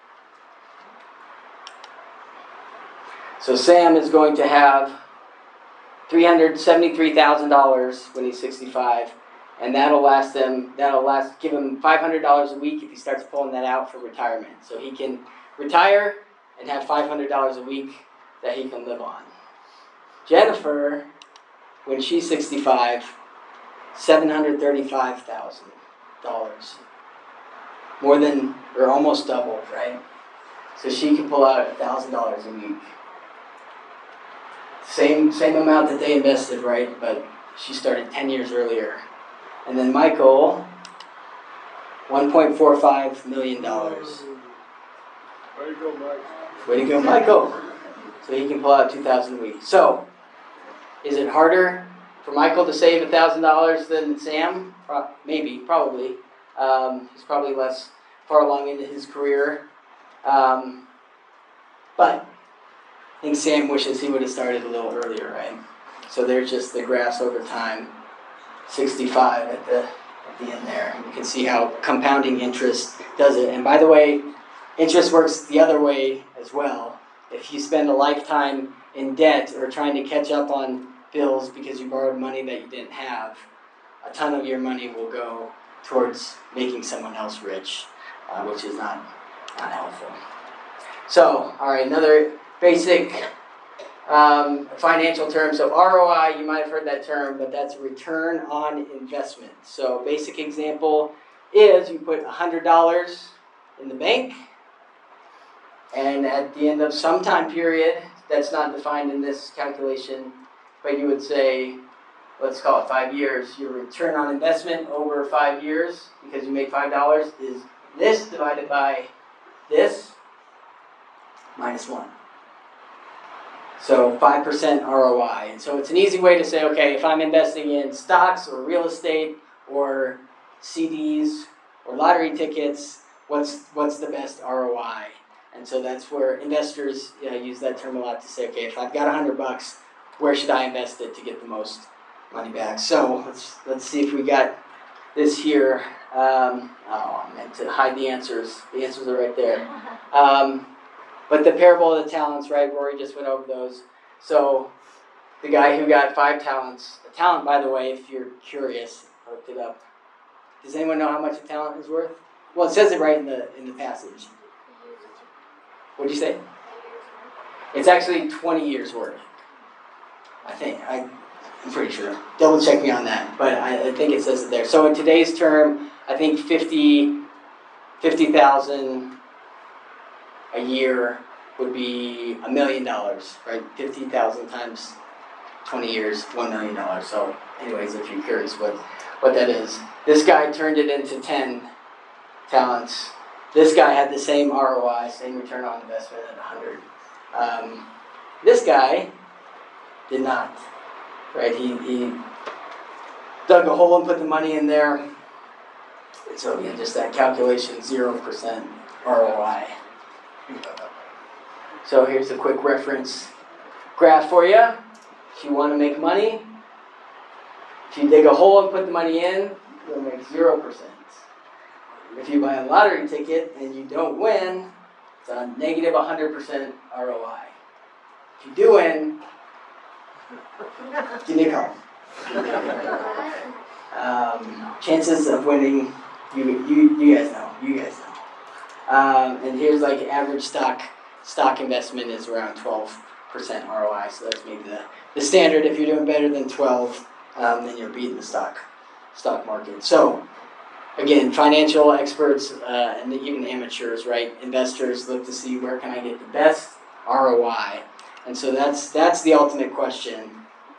Speaker 1: So Sam is going to have three hundred seventy-three thousand dollars when he's sixty-five, and that'll last him. That'll last give him five hundred dollars a week if he starts pulling that out for retirement. So he can retire and have five hundred dollars a week that he can live on. Jennifer, when she's sixty-five, seven hundred thirty-five thousand dollars, more than or almost double, right? So she can pull out a thousand dollars a week. Same same amount that they invested, right? But she started ten years earlier. And then Michael, one point four five million dollars.
Speaker 3: Way to go, Mike.
Speaker 1: Way to go, Michael. So he can pull out two thousand dollars a week. So, is it harder for Michael to save one thousand dollars than Sam? Pro- maybe, probably. Um, he's probably less far along into his career. Um, but I think Sam wishes he would have started a little earlier, right? So there's just the grass over time. sixty-five at the at the end there. You can see how compounding interest does it. And by the way, interest works the other way as well. If you spend a lifetime in debt or trying to catch up on bills because you borrowed money that you didn't have, a ton of your money will go towards making someone else rich, uh, which is not, not helpful. So, all right, another basic um, financial term. So R O I, you might have heard that term, but that's return on investment. So basic example is you put one hundred dollars in the bank, and at the end of some time period, that's not defined in this calculation, but you would say, let's call it five years, your return on investment over five years, because you made five dollars, is this divided by this minus one. So five percent R O I. And so it's an easy way to say, okay, if I'm investing in stocks or real estate or C Ds or lottery tickets, what's what's the best R O I? And so that's where investors you know, use that term a lot to say, okay, if I've got a hundred bucks, where should I invest it to get the most money back? So let's let's see if we got this here. Um, oh, I meant to hide the answers. The answers are right there. Um, but the parable of the talents, right? Rory just went over those. So the guy who got five talents, a talent, by the way, if you're curious, I looked it up. Does anyone know how much a talent is worth? Well, it says it right in the in the passage. What'd you say? It's actually twenty years worth. I think. I, I'm pretty sure. Double check me on that. But I, I think it says it there. So in today's term, I think fifty thousand a year would be a million dollars, right? fifty thousand times twenty years, one million dollars. So anyways, if you're curious what, what that is. This guy turned it into ten talents. This guy had the same R O I, same return on investment at one hundred. Um, this guy did not, right? He, he dug a hole and put the money in there. And so again, just that calculation, zero percent R O I. So here's a quick reference graph for you. If you want to make money, if you dig a hole and put the money in, you'll make zero percent. If you buy a lottery ticket and you don't win, it's a negative one hundred percent R O I. If you do win, give me a call. Um, chances of winning, you, you you guys know, you guys know. Um, and here's like average stock stock investment is around twelve percent R O I, so that's maybe the, the standard. If you're doing better than twelve, um, then you're beating the stock stock market. So again, financial experts uh, and even amateurs, right? Investors look to see where can I get the best R O I, and so that's that's the ultimate question.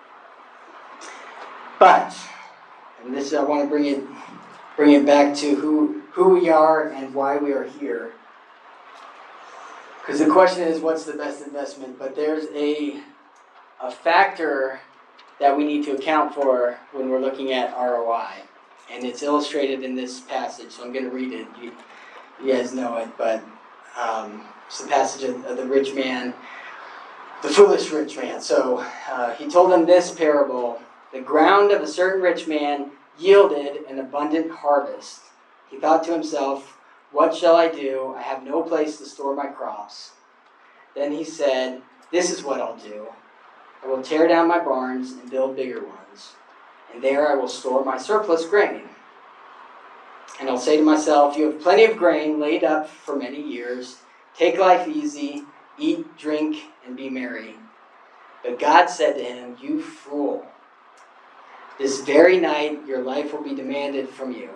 Speaker 1: But, and this I want to bring it bring it back to who who we are and why we are here. Because the question is, what's the best investment? But there's a a factor that we need to account for when we're looking at R O I. And it's illustrated in this passage, so I'm going to read it. You, you guys know it, but um, it's the passage of, of the rich man, the foolish rich man. So uh, he told them this parable. The ground of a certain rich man yielded an abundant harvest. He thought to himself, what shall I do? I have no place to store my crops. Then he said, this is what I'll do. I will tear down my barns and build bigger ones. And there I will store my surplus grain. And I'll say to myself, you have plenty of grain laid up for many years. Take life easy, eat, drink, and be merry. But God said to him, you fool, this very night your life will be demanded from you.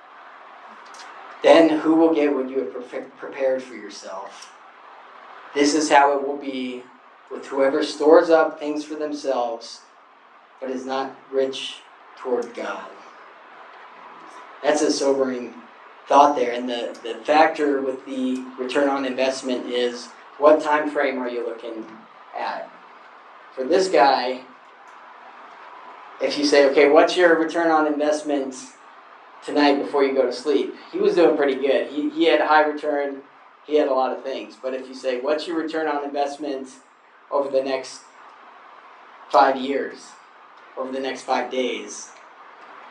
Speaker 1: Then who will get what you have pre- prepared for yourself? This is how it will be with whoever stores up things for themselves, but is not rich toward God. That's a sobering thought there. And the, the factor with the return on investment is, what time frame are you looking at? For this guy, if you say, okay, what's your return on investment tonight before you go to sleep? He was doing pretty good. He, he had a high return. He had a lot of things. But if you say, what's your return on investment over the next five years? Over the next five days,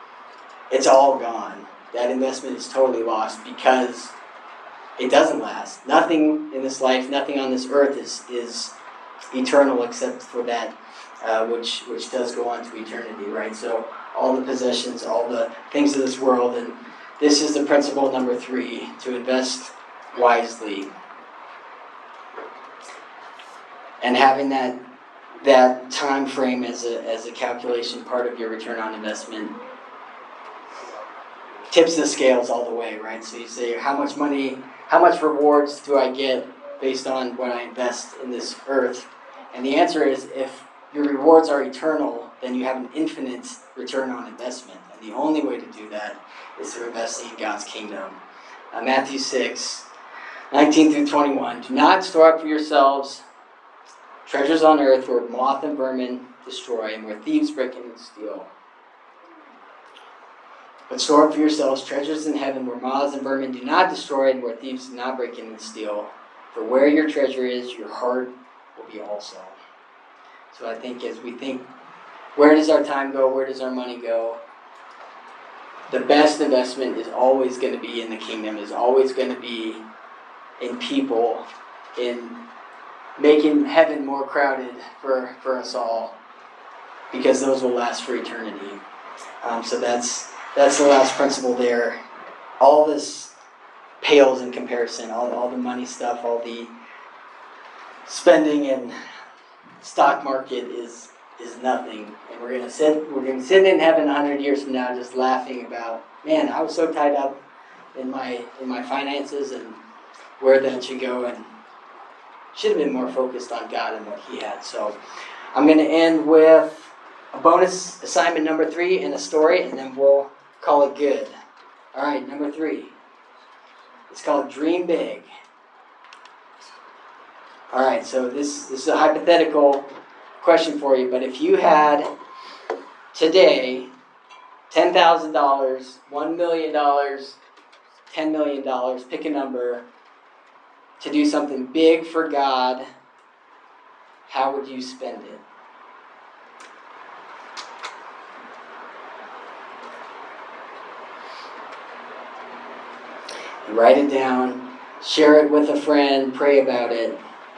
Speaker 1: it's all gone. That investment is totally lost because it doesn't last. Nothing in this life, nothing on this earth is is eternal except for that uh, which which does go on to eternity, right? So all the possessions, all the things of this world, and this is the principle number three, to invest wisely. And having that that time frame as a as a calculation part of your return on investment tips the scales all the way, right? So you say, how much money, how much rewards do I get based on what I invest in this earth? And the answer is, if your rewards are eternal, then you have an infinite return on investment. And the only way to do that is through investing in God's kingdom. Uh, Matthew six, nineteen through twenty-one. Do not store up for yourselves treasures on earth where moth and vermin destroy and where thieves break in and steal. But store up for yourselves treasures in heaven where moths and vermin do not destroy and where thieves do not break in and steal. For where your treasure is, your heart will be also. So I think as we think, where does our time go? Where does our money go? The best investment is always going to be in the kingdom, is always going to be in people, in making heaven more crowded for, for us all, because those will last for eternity. Um, so that's that's the last principle there. All this pales in comparison. All, all the money stuff, all the spending and stock market is is nothing. And we're gonna sit we're gonna sit in heaven a hundred years from now just laughing about, man, I was so tied up in my in my finances and where that should go, and should have been more focused on God and what He had. So I'm gonna end with a bonus assignment number three and a story, and then we'll call it good. All right, number three. It's called Dream Big. All right, so this, this is a hypothetical question for you, but if you had today ten thousand dollars, one million dollars, ten million dollars, pick a number, to do something big for God, how would you spend it? Write it down, share it with a friend, pray about it.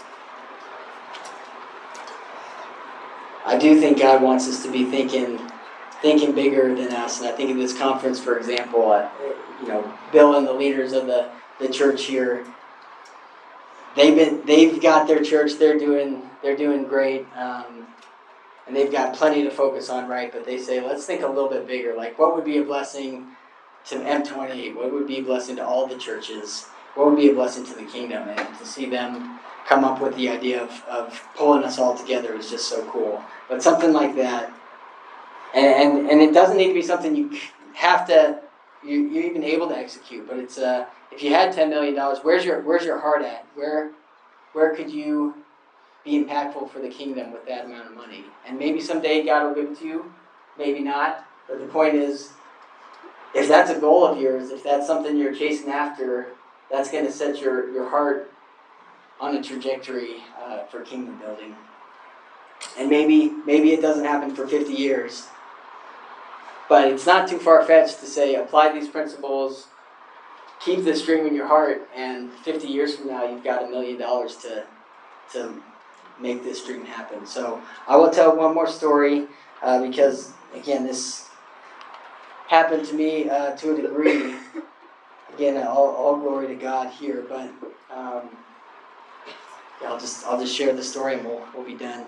Speaker 1: I do think God wants us to be thinking thinking bigger than us. And I think in this conference, for example, uh, you know, Bill and the leaders of the, the church here, they've been they've got their church, they're doing they're doing great. Um, and they've got plenty to focus on, right? But they say, let's think a little bit bigger. Like, what would be a blessing to M twenty-eight? What would be a blessing to all the churches? What would be a blessing to the kingdom? And to see them come up with the idea of, of pulling us all together is just so cool. But something like that, and and, and it doesn't need to be something you have to, you, you're even able to execute. But it's uh, if you had ten million dollars, where's your where's your heart at? Where where could you be impactful for the kingdom with that amount of money? And maybe someday God will give it to you, maybe not. But the point is, if that's a goal of yours, if that's something you're chasing after, that's going to set your, your heart on a trajectory uh, for kingdom building. And maybe maybe it doesn't happen for fifty years, but it's not too far-fetched to say, apply these principles, keep this dream in your heart, and fifty years from now, you've got a million dollars to to make this dream happen. So I will tell one more story uh, because, again, this happened to me uh, to a degree. Again, all, all glory to God here, but um, yeah, I'll just I'll just share the story and we'll we'll be done.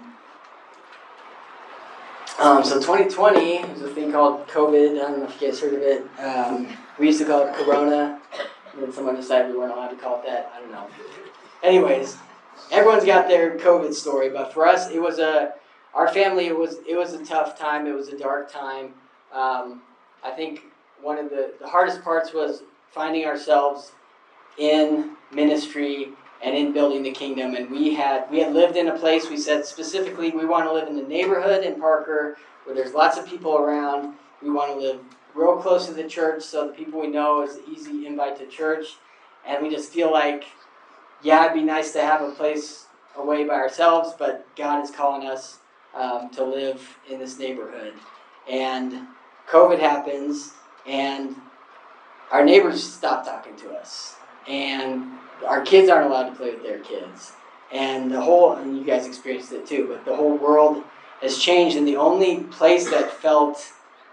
Speaker 1: Um, so twenty twenty, there's a thing called COVID. I don't know if you guys heard of it. Um, we used to call it Corona. And then someone decided we weren't allowed to call it that. I don't know. Anyways, everyone's got their COVID story, but for us, it was a our family. It was it was a tough time. It was a dark time. Um, I think one of the, the hardest parts was finding ourselves in ministry and in building the kingdom. And we had we had lived in a place, we said specifically, we want to live in the neighborhood in Parker where there's lots of people around. We want to live real close to the church so the people we know is an easy invite to church. And we just feel like, yeah, it'd be nice to have a place away by ourselves, but God is calling us um, to live in this neighborhood. And COVID happens, and our neighbors stopped talking to us, and our kids aren't allowed to play with their kids, and the whole, and you guys experienced it too, but the whole world has changed, and the only place that felt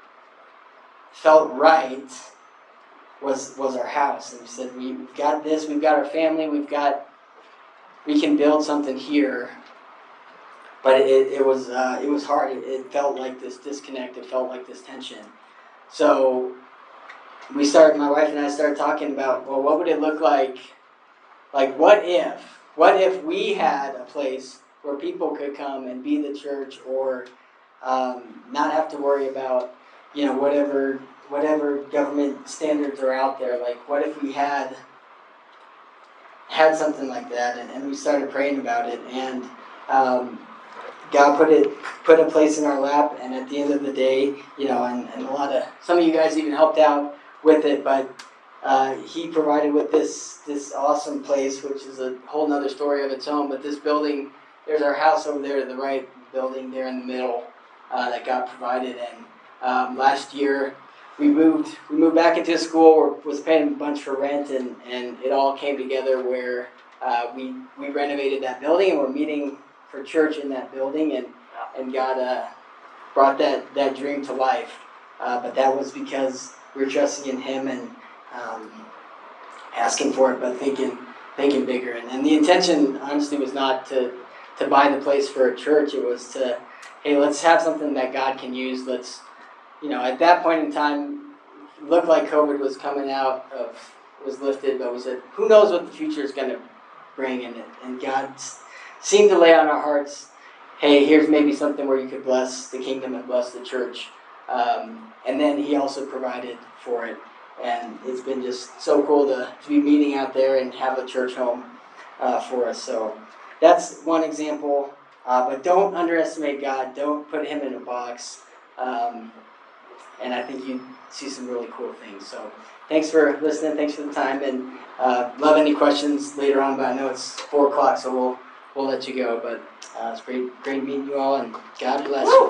Speaker 1: felt right was was our house. And we said, we've got this, we've got our family, we've got, we can build something here. But it, it was uh, it was hard. It, it felt like this disconnect. It felt like this tension. So we started, my wife and I started talking about, well, what would it look like? Like, what if? What if we had a place where people could come and be the church, or um, not have to worry about, you know, whatever whatever government standards are out there. Like, what if we had had something like that? And, and we started praying about it, and um, God put it put a place in our lap. And at the end of the day, you know, and, and a lot of some of you guys even helped out with it, but uh, He provided with this this awesome place, which is a whole nother story of its own. But this building, there's our house over there to the right, building there in the middle, uh, that God provided. And um, last year we moved we moved back into a school where was paying a bunch for rent, and, and it all came together where uh, we we renovated that building, and we're meeting for church in that building, and and God uh, brought that, that dream to life. Uh, but that was because we were trusting in Him and um, asking for it, but thinking thinking bigger. And, and the intention, honestly, was not to to buy the place for a church. It was to, hey, let's have something that God can use. Let's, you know, at that point in time, it looked like COVID was coming out of, was lifted, but we said, who knows what the future is going to bring in it. And God seemed to lay on our hearts, hey, here's maybe something where you could bless the kingdom and bless the church. Um, and then He also provided for it. And it's been just so cool to, to be meeting out there and have a church home uh, for us. So that's one example. Uh, but don't underestimate God. Don't put Him in a box. Um, and I think you see some really cool things. So thanks for listening. Thanks for the time. And uh, love any questions later on. But I know it's four o'clock, so we'll we'll let you go. But uh, it's great, great meeting you all. And God bless you.